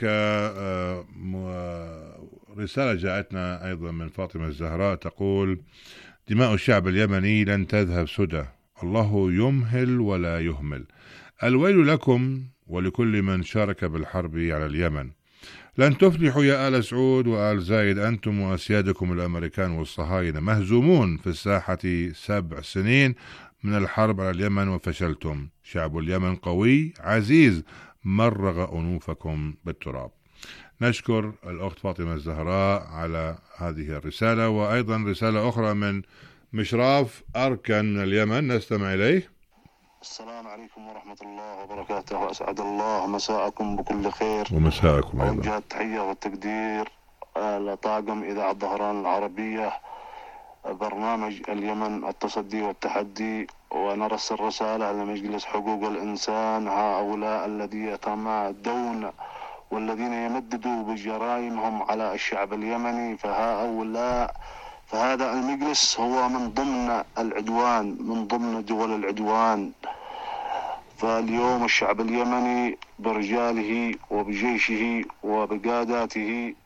رسالة جاءتنا أيضا من فاطمة الزهراء تقول: دماء الشعب اليمني لن تذهب سدى، الله يمهل ولا يهمل. الويل لكم ولكل من شارك بالحرب على اليمن، لن تفلحوا يا آل سعود وآل زايد، أنتم وأسيادكم الأمريكان والصهاينة مهزومون في الساحة سبع سنين من الحرب على اليمن وفشلتم. شعب اليمن قوي عزيز، مرغ أنوفكم بالتراب. نشكر الأخت فاطمة الزهراء على هذه الرسالة، وأيضا رسالة أخرى من مشراف أركان من اليمن نستمع إليه. السلام عليكم ورحمة الله وبركاته، وأسعد الله مساءكم بكل خير. ومساءكم أيضا. أوجه التحية والتقدير لطاقم إذاعة ظهران العربية، برنامج اليمن التصدي والتحدي، ونرسل رسالة لمجلس حقوق الإنسان، هؤلاء الذين يتمادون والذين يمددوا بجرائمهم على الشعب اليمني، فهؤلاء فهذا المجلس هو من ضمن العدوان، من ضمن دول العدوان. فاليوم الشعب اليمني برجاله وبجيشه وبقاداته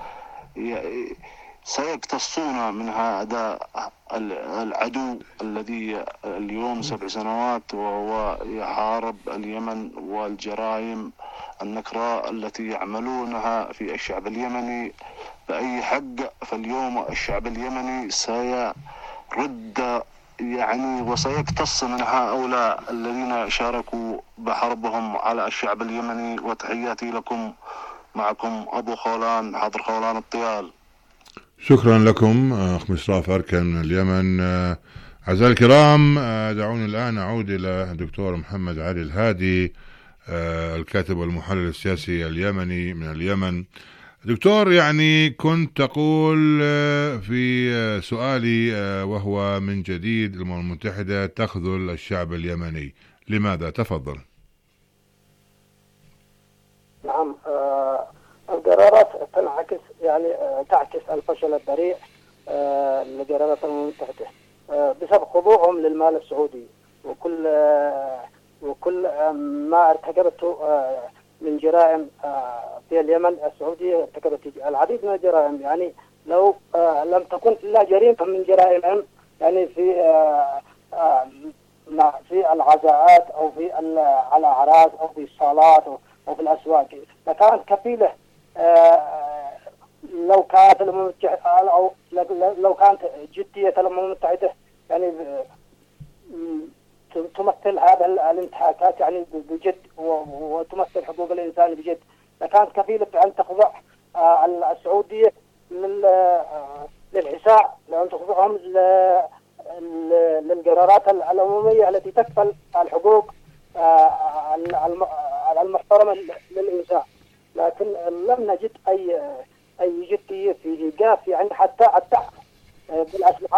سيقتصون من هذا العدو الذي اليوم سبع سنوات وهو يحارب اليمن، والجرائم النكراء التي يعملونها في الشعب اليمني بأي حق. فاليوم الشعب اليمني سيرد يعني وسيقتص من هؤلاء الذين شاركوا بحربهم على الشعب اليمني. وتحياتي لكم، معكم أبو خولان حاضر خولان الطيال. شكرا لكم أخ مشراف أركان من اليمن. أعزائي الكرام، دعوني الآن أعود إلى الدكتور محمد علي الهادي، الكاتب والمحلل السياسي اليمني من اليمن. دكتور، يعني كنت تقول في سؤالي وهو من جديد الأمم المتحدة تخذل الشعب اليمني، لماذا؟ تفضل. نعم، آه القرارات تنعكس يعني آه تعكس الفشل الذريع آه لقرارات الأمم المتحدة آه بسبب خضوعهم للمال السعودي، وكل آه وكل آه ما ارتكبته آه من جرائم آه في اليمن. السعودية ارتكبت العديد من الجرائم، يعني لو آه لم تكن إلا جريمة من جرائمهم يعني في آه آه في العزاءات أو في الأعراس أو في الصالات أو في الأسواق، فكانت كفيلة آه لو كانت الأمم المتحدة أو لو كانت جدية الأمم المتحدة يعني تمثل هذا الانتهاكات يعني بجد وتمثل حقوق الإنسان بجد، فكانت كفيلة أن تخضع آه السعودية للحساء، لأن تخضعهم للقرارات الأممية التي تكفل الحقوق المحترمة للإنسان. لكن لم نجد أي أي جدية في إيقاف يعني حتى الدعم بالأسلحة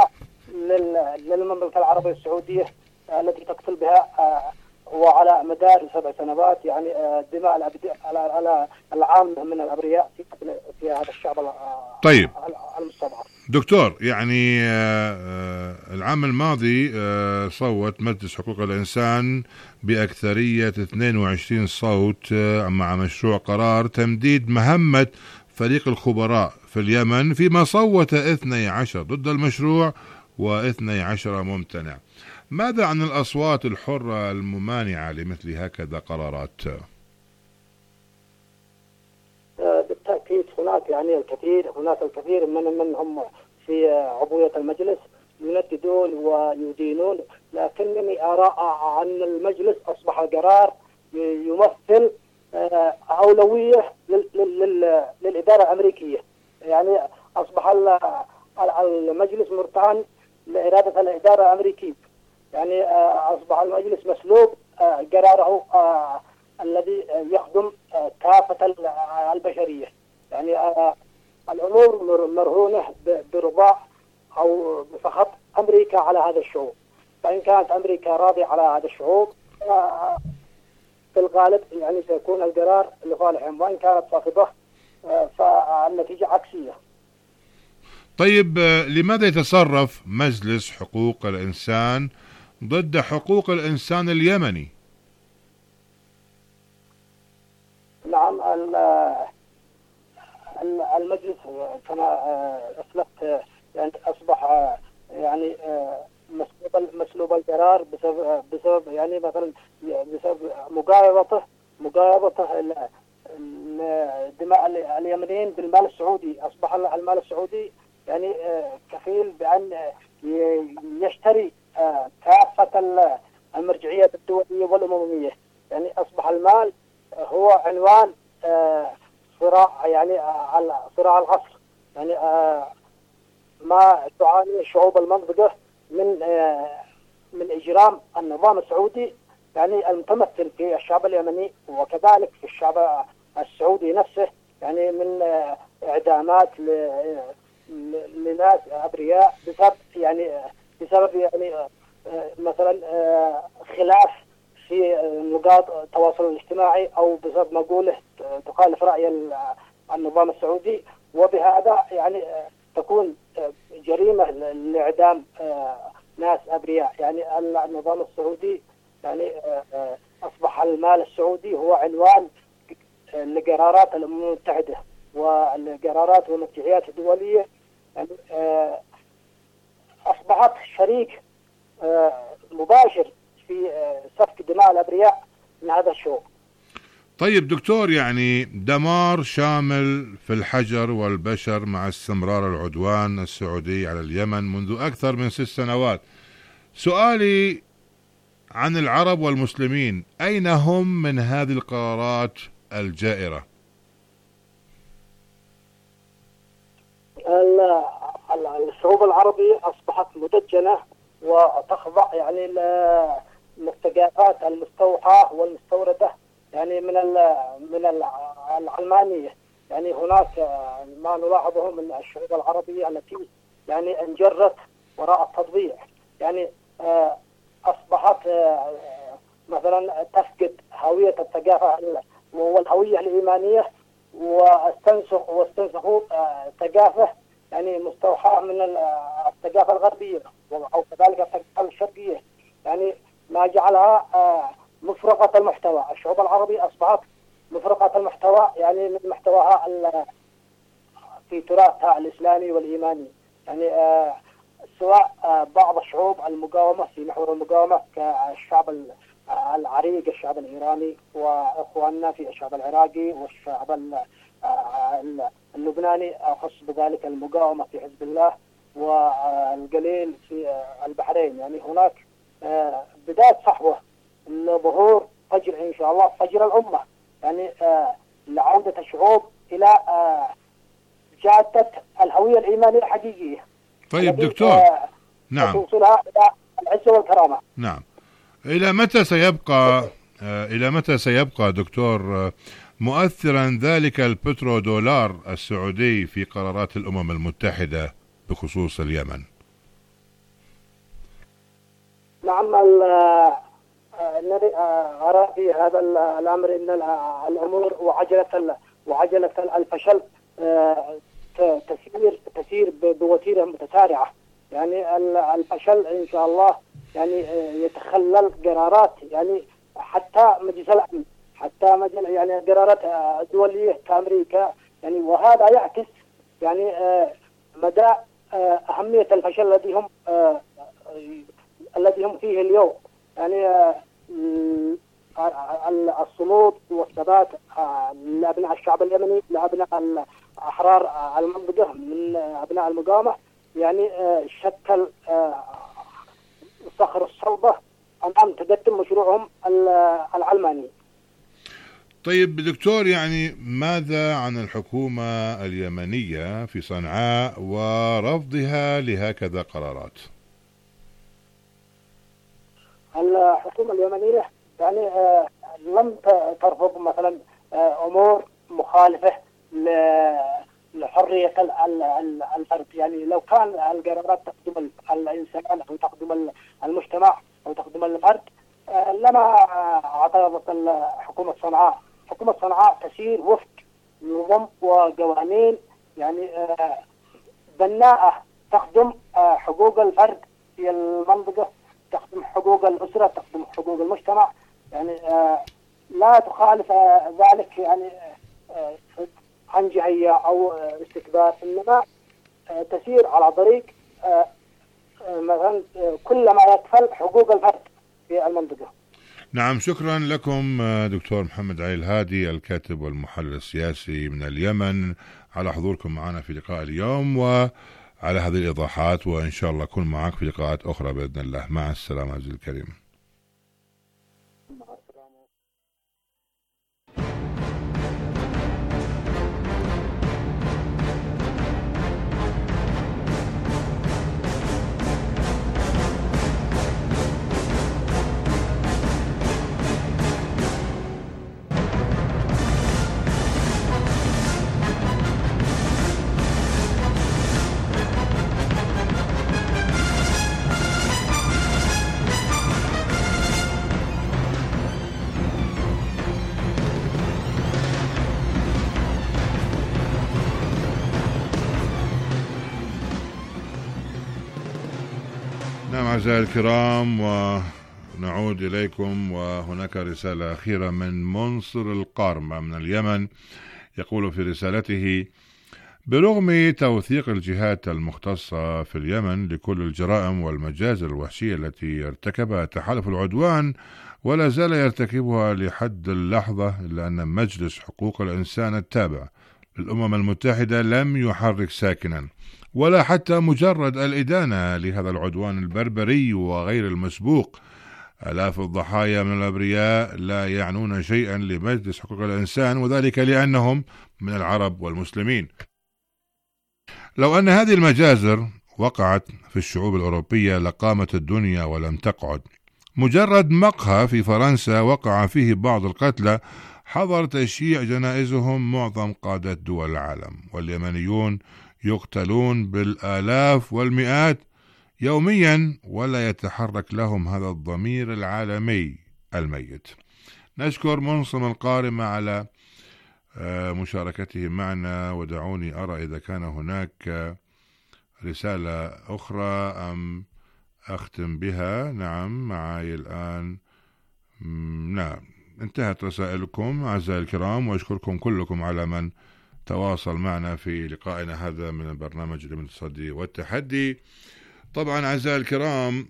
السعودية التي تقتل بها وعلى مدار سبع سنوات يعني دماء على العامة من الأبرياء في في هذا الشعب طيب المستضعف. دكتور، يعني العام الماضي صوت مجلس حقوق الإنسان بأكثرية اثنين وعشرين صوت مع مشروع قرار تمديد مهمة فريق الخبراء في اليمن، فيما صوت اثني عشر ضد المشروع واثني عشر ممتنع. ماذا عن الأصوات الحرة الممانعة لمثل هكذا قرارات؟ بالتأكيد هناك يعني الكثير هناك الكثير من منهم في عضوية المجلس ينددون ويدينون، لكنني أرى أن المجلس أصبح قرار يمثل أولوية للإدارة الأمريكية. يعني أصبح المجلس مرتهن لإرادة الإدارة الأمريكية، يعني أصبح المجلس مسلوب قراره الذي يخدم كافة البشرية. يعني الأمور مرهونة برضاء أو بسخط أمريكا على هذا الشعوب، فإن كانت أمريكا راضية على هذا الشعوب في الغالب يعني سيكون القرار لصالحهم، وإن كانت صاخبة فالنتيجة عكسية. طيب، لماذا يتصرف مجلس حقوق الإنسان ضد حقوق الإنسان اليمني؟ نعم، المجلس كما أسلفت يعني أصبح يعني مسلوب مسلوب القرار بسبب بسبب يعني مثلا بسبب مقايضته مقايضته دماء اليمنيين بالمال السعودي. أصبح المال السعودي يعني كفيل بأن يشتري كافة المرجعيات الدولية والأممية. يعني أصبح المال هو عنوان صراع يعني على صراع العصر. يعني ما تعاني شعوب المنطقة من من إجرام النظام السعودي يعني المتمثل في الشعب اليمني وكذلك في الشعب السعودي نفسه، يعني من إعدامات لناس أبرياء بسبب يعني بسبب يعني مثلا خلاف في نقاط التواصل الاجتماعي أو بسبب مقولة تخالف رأي النظام السعودي، وبهذا يعني تكون جريمة لإعدام ناس أبرياء. يعني النظام السعودي يعني أصبح المال السعودي هو عنوان لقرارات الأمم المتحدة والقرارات والمرجعيات الدولية. يعني أصبحت شريك مباشر في سفك دماء الأبرياء من هذا الشعوب. طيب دكتور، يعني دمار شامل في الحجر والبشر مع استمرار العدوان السعودي على اليمن منذ أكثر من ست سنوات. سؤالي عن العرب والمسلمين، أين هم من هذه القرارات الجائرة؟ الشعوب العربية أصبحت مدجنة وتخضع يعني للثقافات المستوحاة والمستوردة يعني من من العلمانية. يعني هناك ما نلاحظه من الشعوب العربية التي يعني انجرت وراء التطبيع، يعني أصبحت مثلا تفقد هوية الثقافة والهوية الإيمانية واستنسخ واستنسخوا ثقافة يعني مستوحاة من الثقافة الغربية أو كذلك الثقافة الشرقية، يعني ما جعلها مفرقة المحتوى. الشعوب العربية أصبحت مفرقة المحتوى، يعني من محتواها في تراثها الإسلامي والإيماني. يعني سواء بعض الشعوب المقاومة في محور المقاومة كالشعب العريق الشعب الإيراني وإخواننا في الشعب العراقي والشعب اللبناني أخص بذلك المقاومة في حزب الله والقليل في البحرين. يعني هناك بداية صحوة لظهور فجر إن شاء الله فجر الأمة، يعني لعودة الشعوب إلى جادة الهوية الإيمانية الحقيقية. طيب دكتور، نعم، توصلها إلى العزة والكرامة. نعم. إلى متى سيبقى إلى متى سيبقى دكتور مؤثرا ذلك البترودولار السعودي في قرارات الأمم المتحدة بخصوص اليمن؟ نعم، نعم أرى في هذا الأمر أن الأمور وعجلة وعجلة الفشل تسير تسير بوتيرة متسارعة. يعني الفشل إن شاء الله يعني يتخلل قرارات يعني حتى مجلس الأمن، حتى مجلس يعني قرارات دولية كأمريكا يعني، وهذا يعكس يعني مدى أهمية الفشل الذي هم الذي هم فيه اليوم. يعني الصمود والثبات لأبناء الشعب اليمني، لأبناء أحرار المنطقة من أبناء المقاومة، يعني شكل صخر الصلبة أمام تقدم مشروعهم العلماني. طيب دكتور، يعني ماذا عن الحكومة اليمنية في صنعاء ورفضها لهكذا قرارات؟ الحكومة اليمنية يعني لم ترفض مثلا أمور مخالفة لحرية الفرد. يعني لو كان القرارات تخدم الإنسان أو تخدم المجتمع أو تخدم الفرد لما اعترضت حكومة صنعاء. حكومة صنعاء تسير وفق نظم وقوانين يعني بناءة تخدم حقوق الفرد في المنطقة، تخدم حقوق الأسرة، تخدم حقوق المجتمع. يعني لا تخالف ذلك يعني عن جهية أو استكبار، إنما تسير على طريق مثلا كل ما يكفل حقوق الفرد في المنطقة. نعم، شكرا لكم دكتور محمد علي الهادي الكاتب والمحلل السياسي من اليمن على حضوركم معنا في لقاء اليوم وعلى هذه الإيضاحات، وإن شاء الله أكون معك في لقاءات أخرى بإذن الله. مع السلامة عزيزي الكريم. نعم أعزائي الكرام، ونعود إليكم. وهناك رسالة أخيرة من منصر القارمة من اليمن، يقول في رسالته: برغم توثيق الجهات المختصة في اليمن لكل الجرائم والمجازر الوحشية التي ارتكبها تحالف العدوان ولا زال يرتكبها لحد اللحظة، إلا أن مجلس حقوق الإنسان التابع للأمم المتحدة لم يحرك ساكنا ولا حتى مجرد الإدانة لهذا العدوان البربري وغير المسبوق. آلاف الضحايا من الأبرياء لا يعنون شيئا لمجلس حقوق الإنسان، وذلك لأنهم من العرب والمسلمين. لو أن هذه المجازر وقعت في الشعوب الأوروبية لقامت الدنيا ولم تقعد. مجرد مقهى في فرنسا وقع فيه بعض القتلى حضر تشييع جنائزهم معظم قادة دول العالم، واليمنيون يقتلون بالآلاف والمئات يوميا ولا يتحرك لهم هذا الضمير العالمي الميت. نشكر منصم القارمة على مشاركته معنا، ودعوني أرى إذا كان هناك رسالة أخرى أم أختم بها. نعم معي الآن. نعم انتهت رسائلكم أعزائي الكرام، وأشكركم كلكم على من تواصل معنا في لقائنا هذا من برنامج اليمن التصدي والتحدي. طبعا أعزائي الكرام،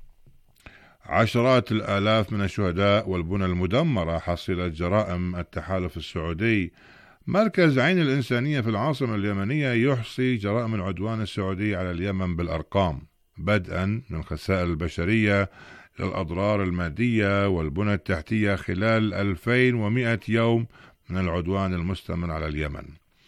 عشرات الآلاف من الشهداء والبنى المدمرة حصيلة جرائم التحالف السعودي. مركز عين الإنسانية في العاصمة اليمنية يحصي جرائم العدوان السعودي على اليمن بالأرقام، بدءا من الخسائر البشرية إلى الأضرار المادية والبنى التحتية خلال ألفين ومئة يوم من العدوان المستمر على اليمن.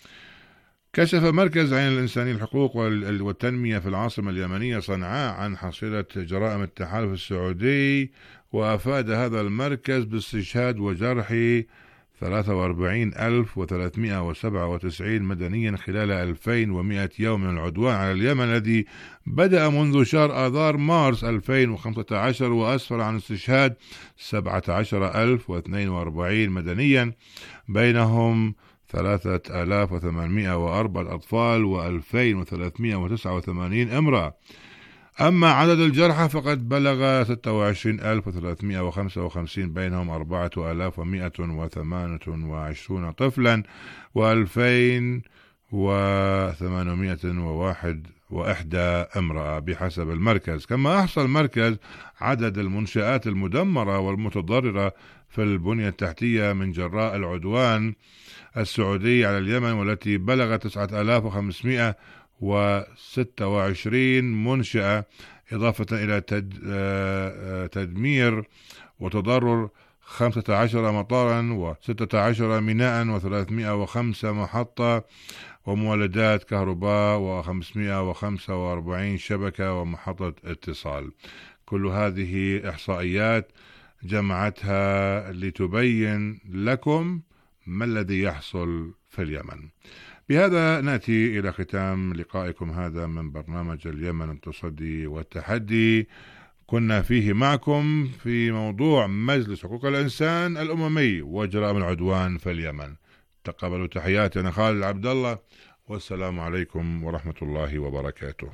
كشف مركز عين الإنسانية للحقوق والتنمية في العاصمة اليمنية صنعاء عن حصيلة جرائم التحالف السعودي، وأفاد هذا المركز باستشهاد وجرح ثلاثة وأربعين ألف وثلاثمائة وسبعة وتسعين مدنيا خلال ألفين ومائة يوم من العدوان على اليمن الذي بدأ منذ شهر آذار مارس ألفين وخمسة عشر، وأسفر عن استشهاد سبعة عشر ألف واثنين وأربعين مدنيا، بينهم ثلاثة آلاف وثمانمائة وأربعة أطفال وألفين وثلاثمائة وتسعة وثمانين امرأة. أما عدد الجرحى فقد بلغ ستة وعشرين ألف وثلاثمائة وخمسة وخمسين، بينهم أربعة آلاف ومائة وثمانية وعشرين طفلا وألفين وثمانمائة وواحد وإحدى امرأة بحسب المركز. كما أحصى المركز عدد المنشآت المدمرة والمتضررة في البنية التحتية من جراء العدوان السعودي على اليمن، والتي بلغت تسعة آلاف وخمسمائة وستة وعشرين منشأة، إضافة إلى تدمير وتضرر خمسة عشر مطارا وستة عشر ميناء وثلاثمائة وخمسة محطة ومولدات كهرباء وخمسمائة وخمسة وأربعين شبكة ومحطة اتصال. كل هذه إحصائيات جمعتها لتبين لكم ما الذي يحصل في اليمن. بهذا نأتي إلى ختام لقائكم هذا من برنامج اليمن التصدي والتحدي. كنا فيه معكم في موضوع مجلس حقوق الإنسان الأممي وجرائم العدوان في اليمن. تقبلوا تحياتي، أنا خالد عبد الله، والسلام عليكم ورحمة الله وبركاته.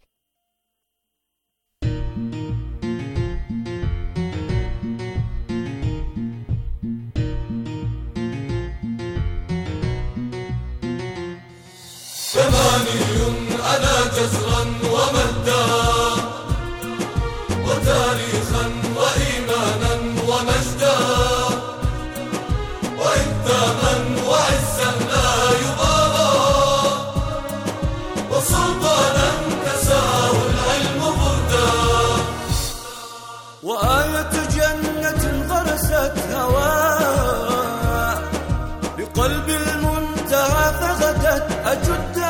يماني أنا جزرا ومدا وتاريخا وإيمانا ومجدا وإقداما وعزا لا يبالى وسلطانا كساه العلم بردا وآية جنة غرست هواء بقلب المنتهى فغدت أجدا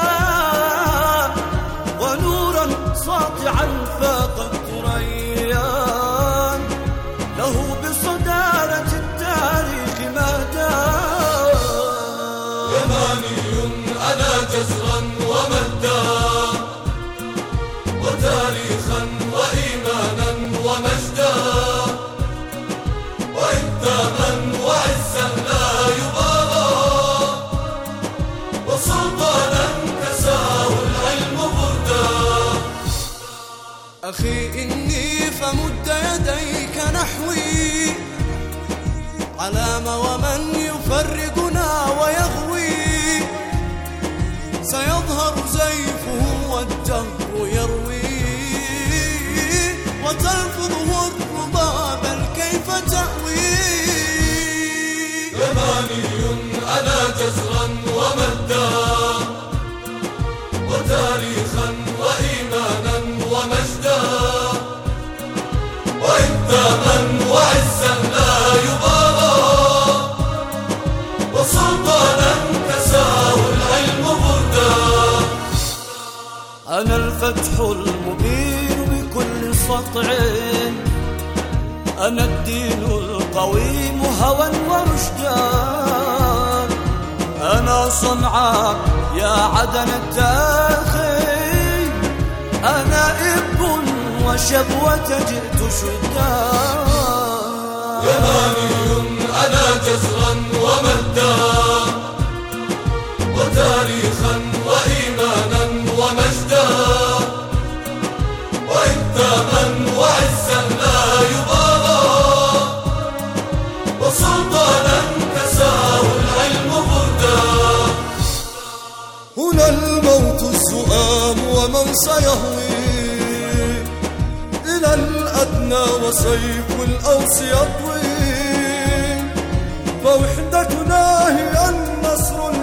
ونورا ساطعا فاق الثريان له بصدارة التاريخ مهدا. يماني أنا جزرا ومدا وتاريخا وإيمانا ومجدا وإقداما وعزا لا يبالى وسلطانا كساه العلم بردا. أخي إني فمد يديك نحوي علام ومن يفرقنا ويغوي سيظهر زيفه والدهر يروي وتلفظه الربا بل كيف تأوي. يماني أنا جزرا ومدا وتاريخا وإيمانا ومجدا وإقداما وعزا لا يبالى وسلطانا كساه العلم بردا. أنا الفتح المبين بكل سطع، أنا الدين القويم هوى ورشدا، أنا صنعاء يا عدن التاخي، أنا إب وشبوة جئت شدا. يماني أنا جزرا ومدا وتاريخا وإيمانا ومجدا وإقداما وعزا لا يبالى وسلطانا كساه العلم بردا. هنا الموت السؤام ومن سيهوي إلى الأدنى وسيف الأوس يطوي، فوحدتنا هي النصر